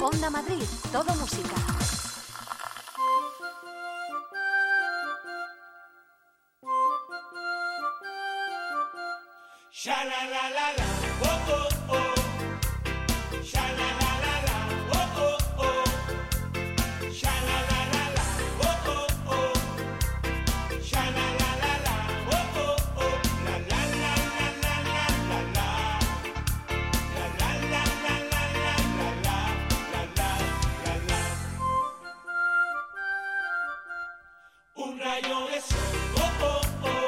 Onda Madrid, todo música. Sha la la la la, oh oh oh. Sha la la la la, oh oh oh. Sha la la la la, oh oh oh. Sha la la la la, oh oh oh. La la la la la la la la. La la la la la la la la. La la la la. Un rayo de sol, oh oh oh.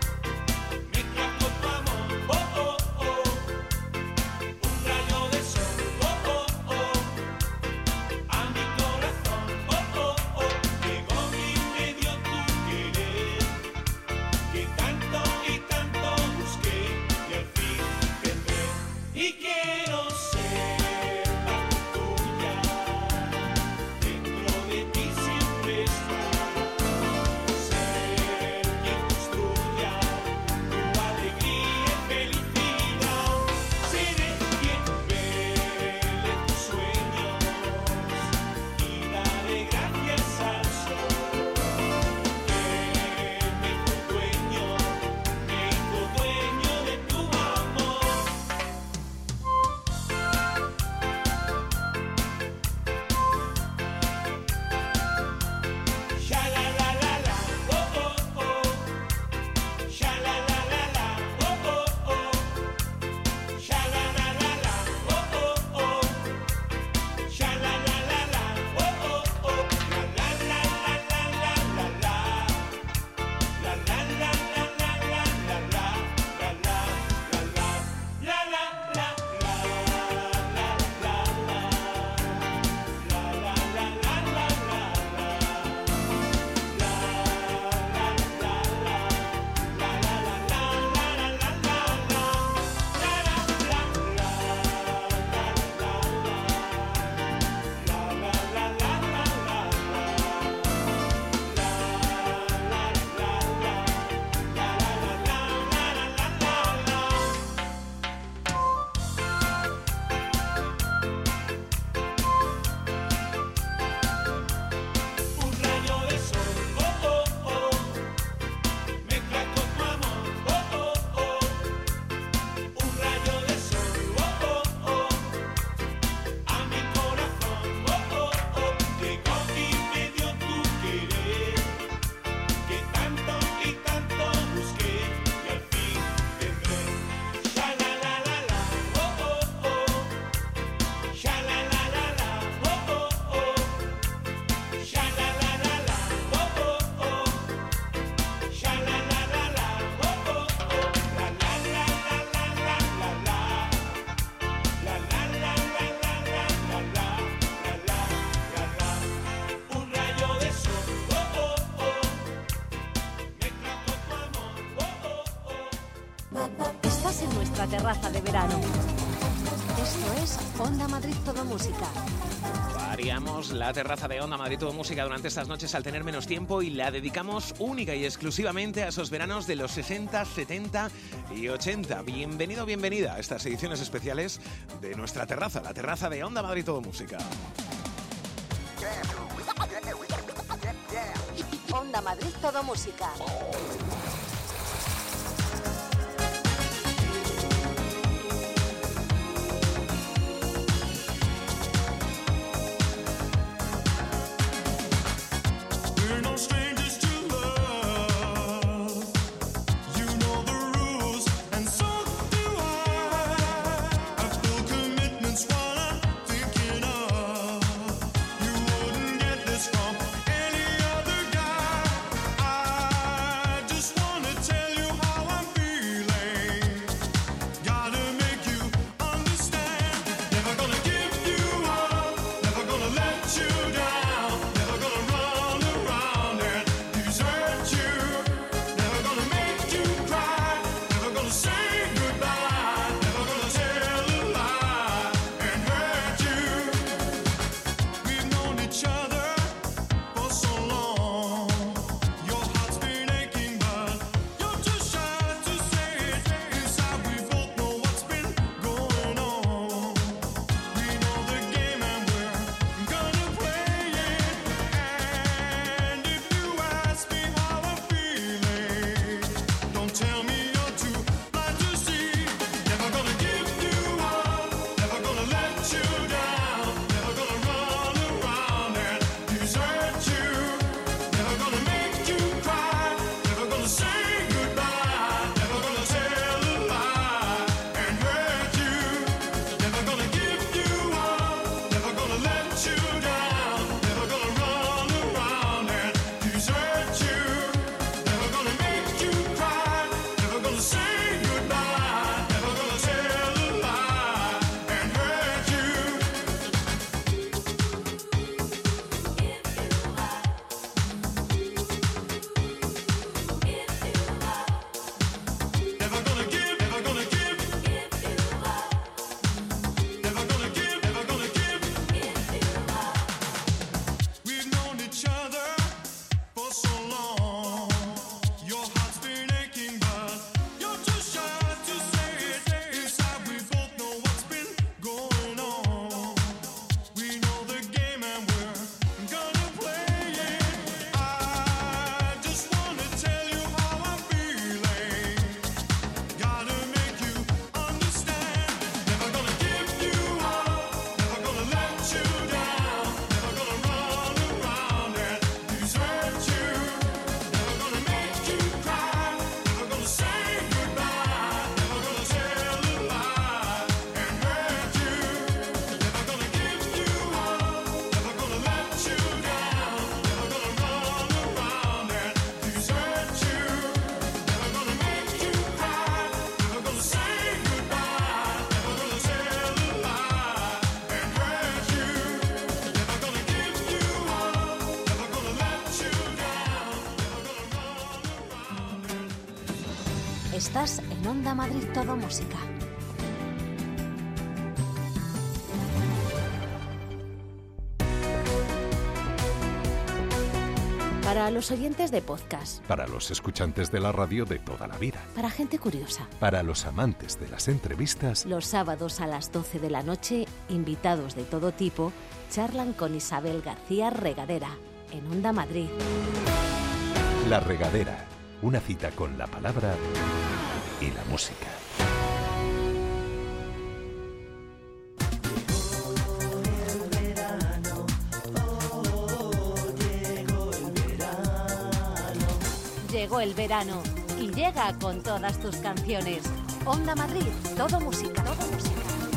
Terraza de verano. Esto es Onda Madrid Todo Música. Variamos la terraza de Onda Madrid Todo Música durante estas noches al tener menos tiempo y la dedicamos única y exclusivamente a esos veranos de los 60, 70 y 80. Bienvenido, bienvenida a estas ediciones especiales de nuestra terraza, la terraza de Onda Madrid Todo Música. Onda Madrid Todo Música. From any other guy, I just want Estás en Onda Madrid Todo Música. Para los oyentes de podcast. Para los escuchantes de la radio de toda la vida. Para gente curiosa. Para los amantes de las entrevistas. Los sábados a las 12 de la noche, invitados de todo tipo charlan con Isabel García Regadera en Onda Madrid. La Regadera, una cita con la palabra y la música. Llegó el verano y llega con todas tus canciones. Onda Madrid, todo música, todo música.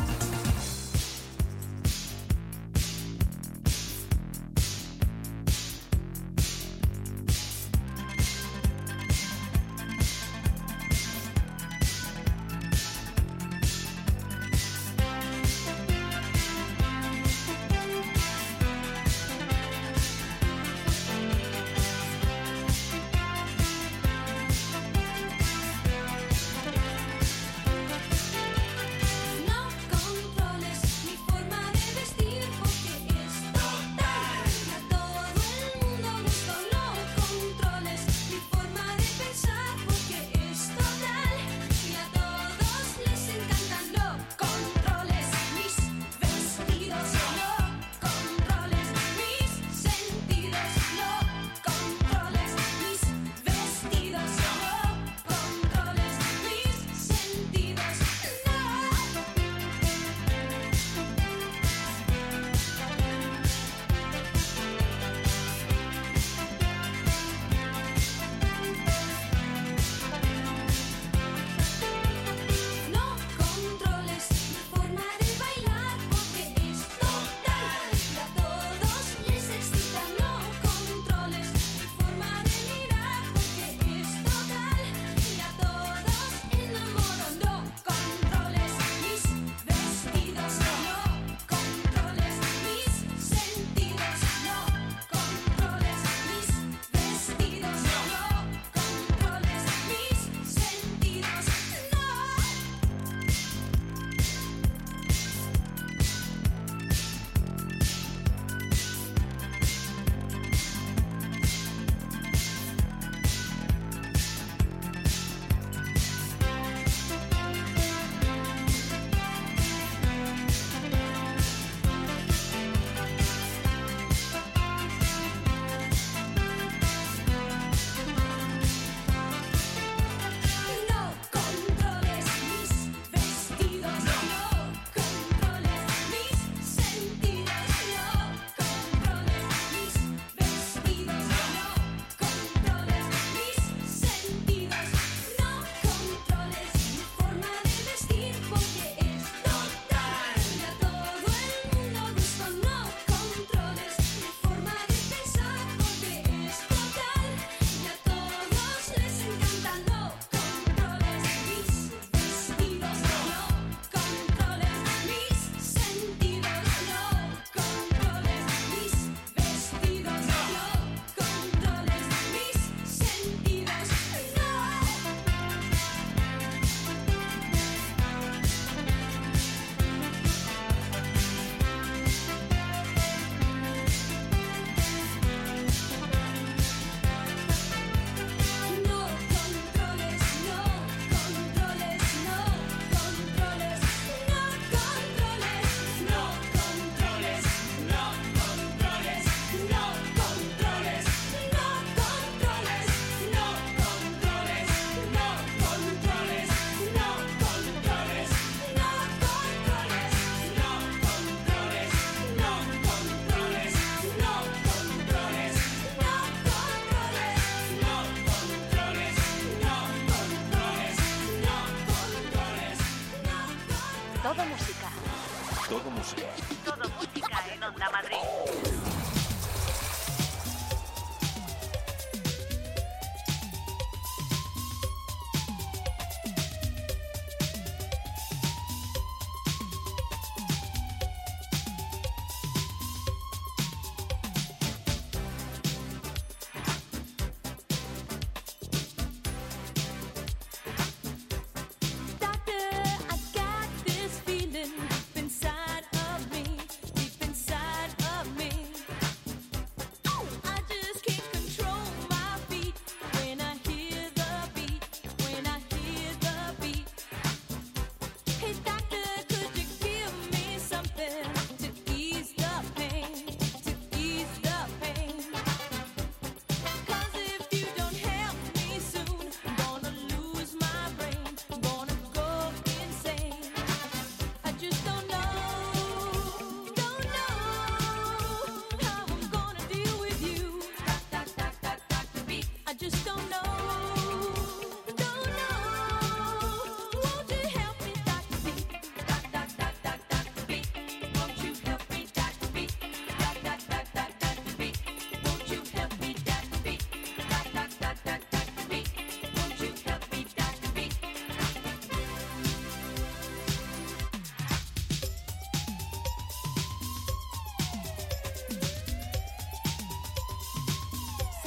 Todo música. Todo música. Todo música en Onda Madrid.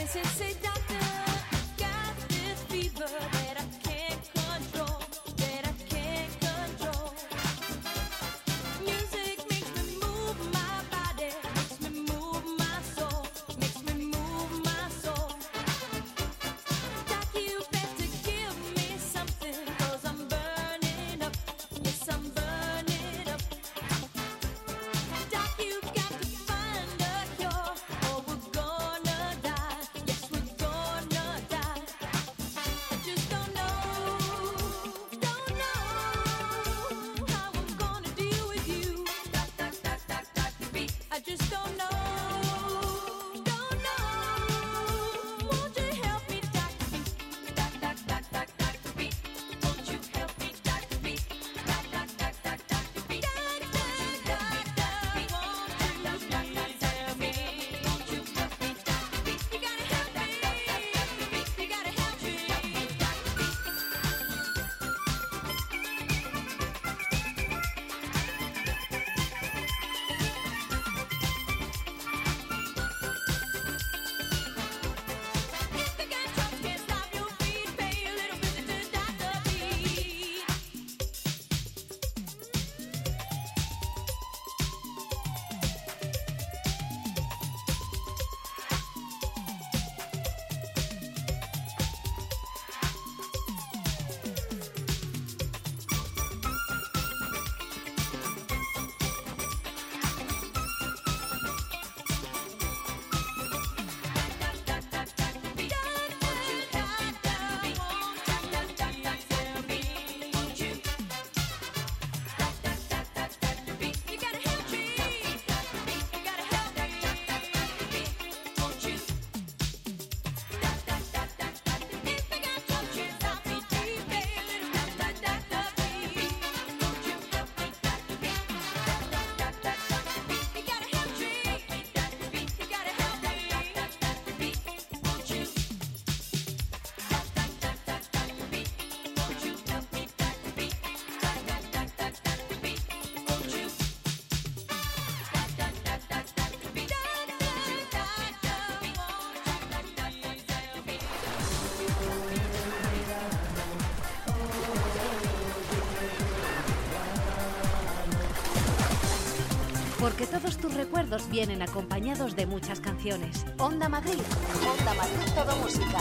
Porque todos tus recuerdos vienen acompañados de muchas canciones. Onda Madrid. Onda Madrid, todo música.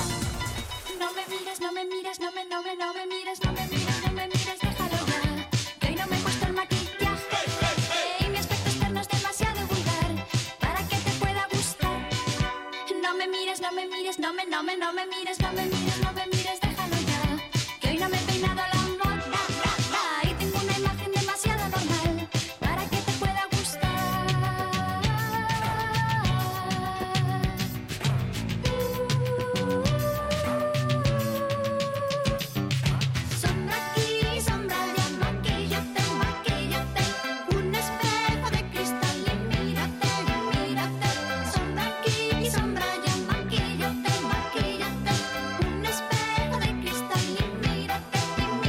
No me mires, no me mires, no me mires, no me mires, no me mires, déjalo ya. Que hoy no me he puesto el maquillaje y mi aspecto externo es demasiado vulgar para que te pueda gustar. No me mires, no me mires, no me mires, no me mires, déjalo ya. Que hoy no me he peinado a la moda y tengo una imagen demasiado normal para que te pueda gustar. Sombra aquí, sombra allá, maquíllate, un espejo de cristal y mírate. Sombra aquí, sombra allá, maquíllate, un espejo de cristal y mírate.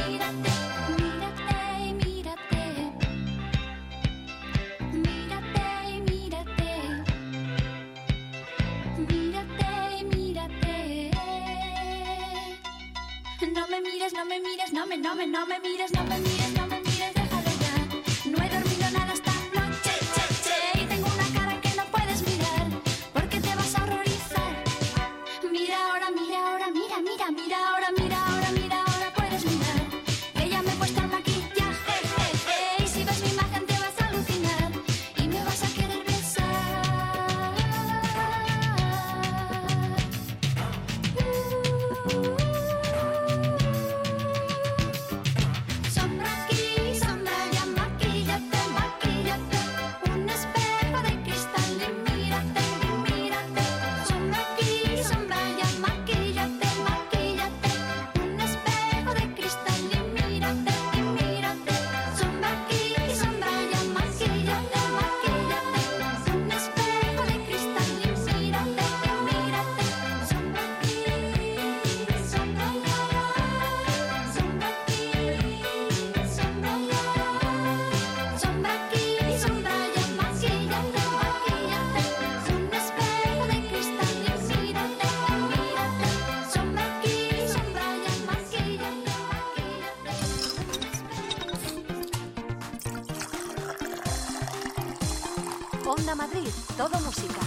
No me mires, no me mires, no me mires, déjalo ya. No he dormido nada esta noche, y tengo una cara que no puedes mirar, porque te vas a horrorizar. Mira ahora, puedes mirar, que ya me he puesto el maquillaje, y si ves mi imagen te vas a alucinar, y me vas a querer besar. Sombra aquí, Onda Madrid, todo música.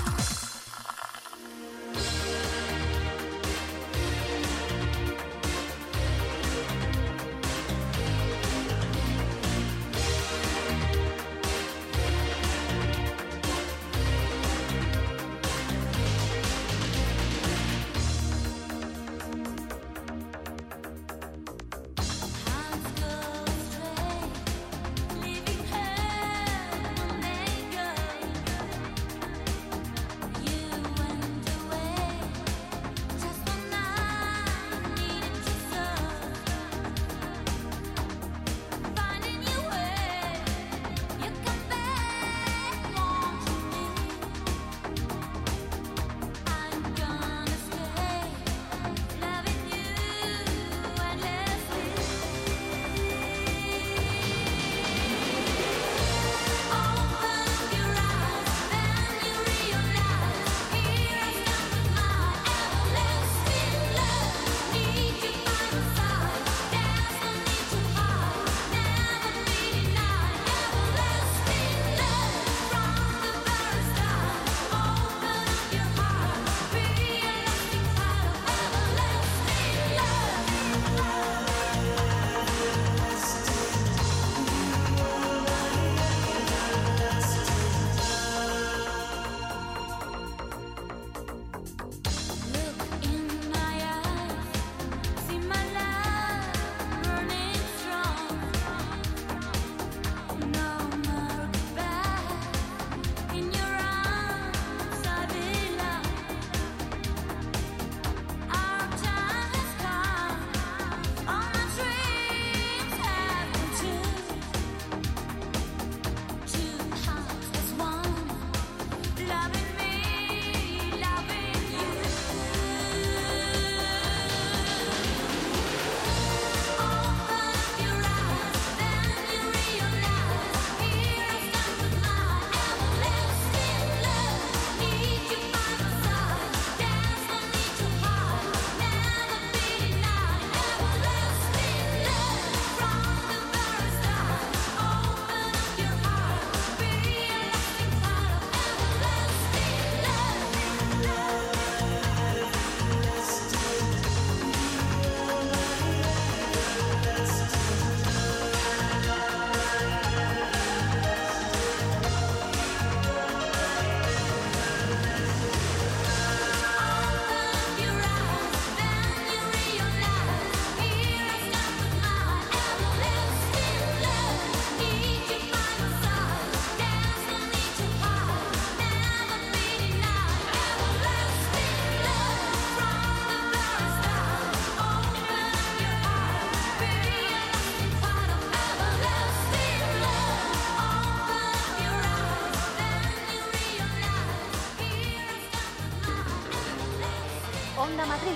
Onda Madrid.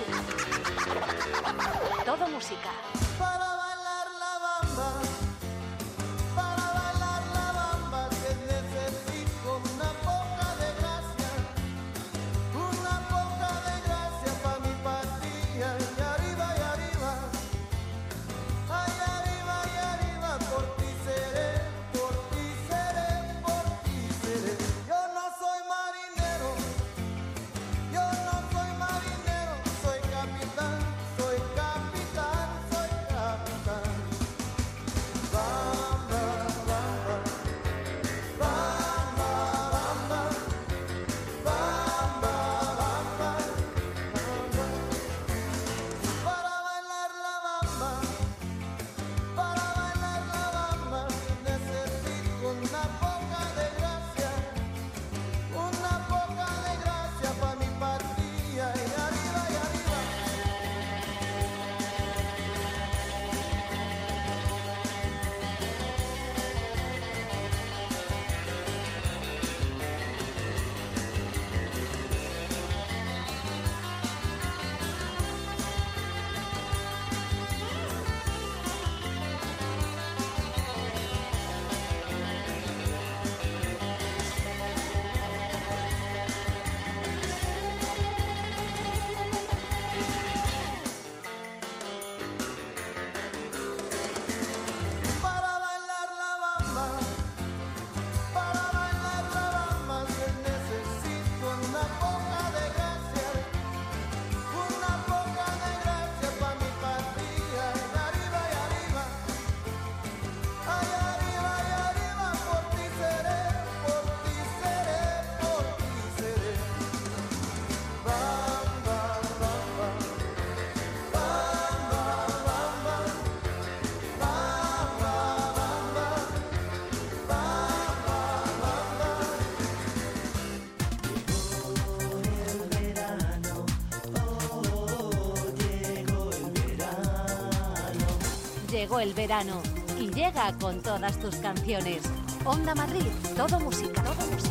Todo música. Para bailar la bamba, que necesito una poca de gracia para mi pastilla. Y arriba, ay arriba, por ti seré. Yo no soy marinero, soy capitán, soy Llegó el verano y llega con todas tus canciones. Onda Madrid, todo música, todo música.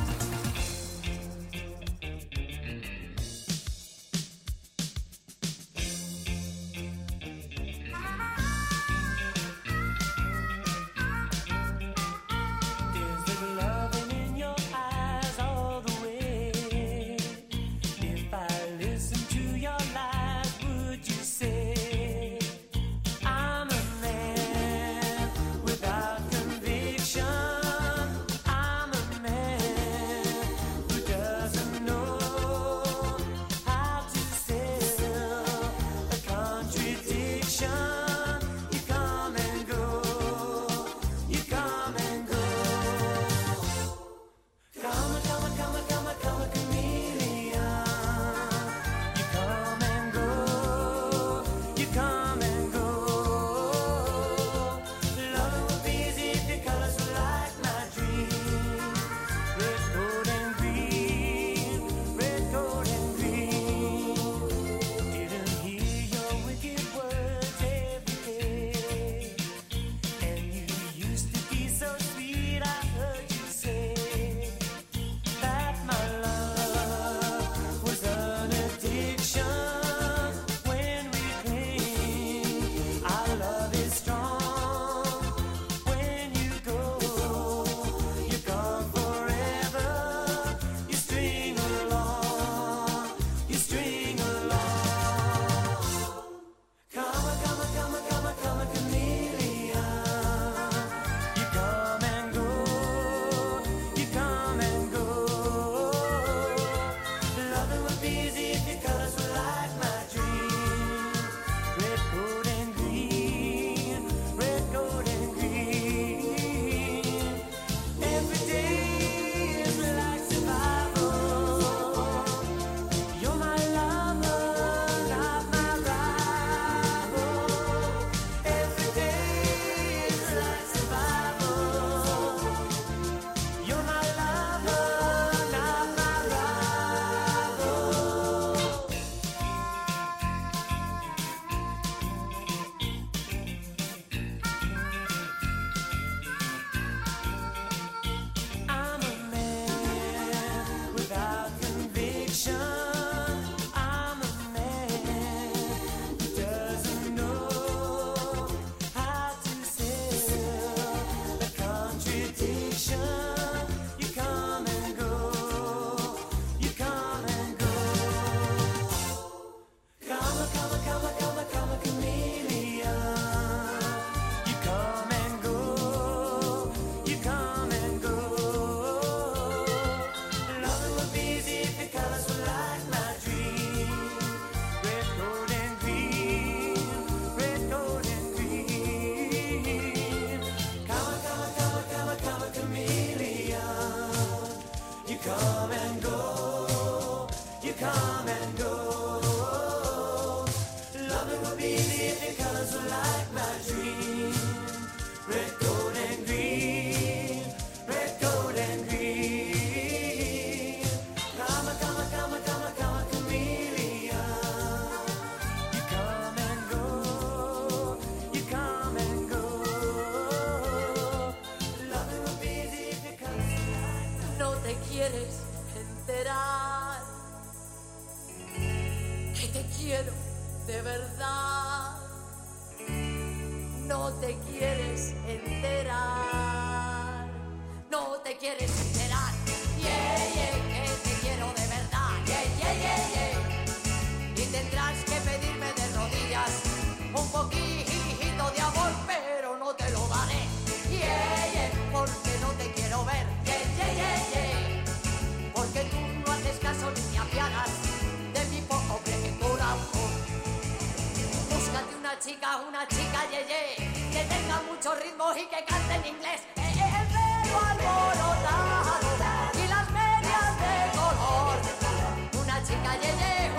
Una chica yeye, que tenga mucho ritmo y que cante en inglés. El pelo alborotado y las medias de color. Una chica yeye,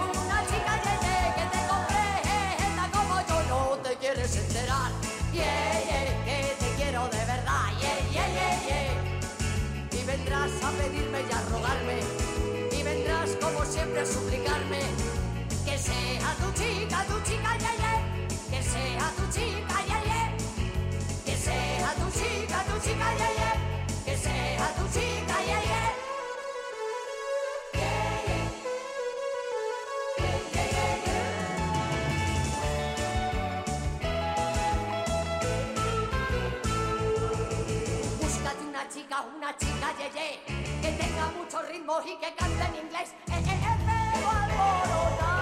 que te comprenda como yo. No te quieres enterar, que te quiero de verdad, y vendrás a pedirme y a rogarme, y vendrás como siempre a suplicarme que sea tu chica, que sea tu chica, tu chica, ye, ye. Que sea tu chica, ye, ye. Ye, ye. Ye, ye, ye, ye. Búscate una chica, ye, ye. Que tenga mucho ritmo y que cante en inglés. Pero alborotado.